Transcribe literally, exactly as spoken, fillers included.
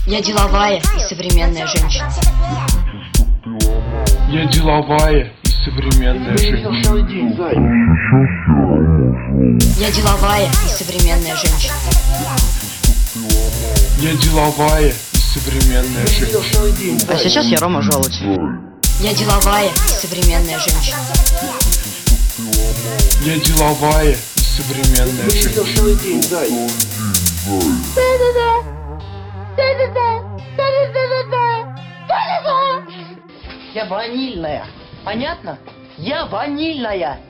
Я деловая и современная женщина. Я деловая и современная женщина. Я деловая и современная женщина. Я деловая и современная женщина. А сейчас я Рома Желудь. Я деловая и современная женщина. Я деловая и современная женщина. Я ванильная. Понятно? Я ванильная.